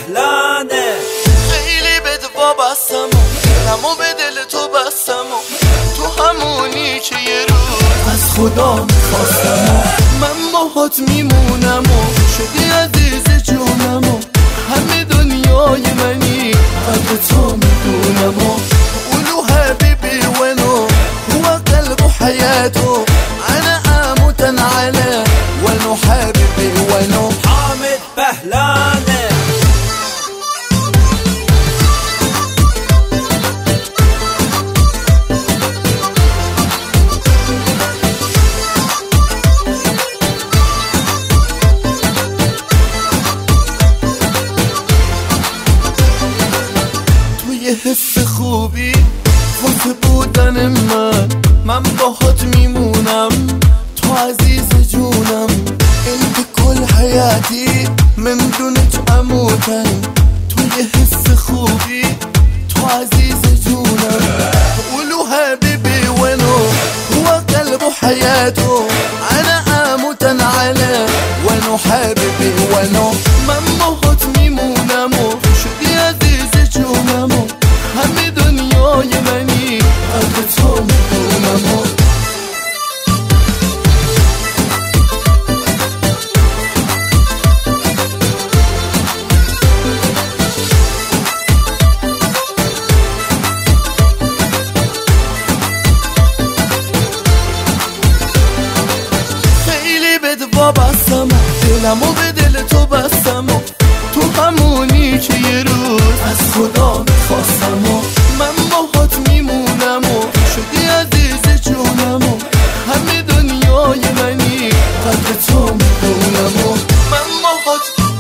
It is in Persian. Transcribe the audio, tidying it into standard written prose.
پهلانه. خیلی بد وابستم و دلمو به دل تو بستم و تو همونی که یه روز از خدا میخواستم و من باهات میمونم و شدی عزیز جونم و همه دنیای منی قدر تو میدونم و قولوا حبيبي وينو هو قلبه حياته انا اموت على وينو حبيبي وينو حامد پهلانه. یه حس خوبی واسه بودن من باهات میمونم تو عزیز جونم انت كل حياتي من دونك اموتن تو یه حس خوبی تو عزیز جونم قولوا حبيبي وينو هو قلبه حياته انا اموت على وينو حبيبي وينو من باهات میمونم و شدی عزیز جونم و همه دنیای منی قدر تو میدونم و خیلی بد وابستم و دلمو به دل تو بستم و تو همونی که یه روز از خدا میخواستم و من باهات میمونم و شدی عزیز جونم و همه دنیای منی قدر تو میدونم و من باهات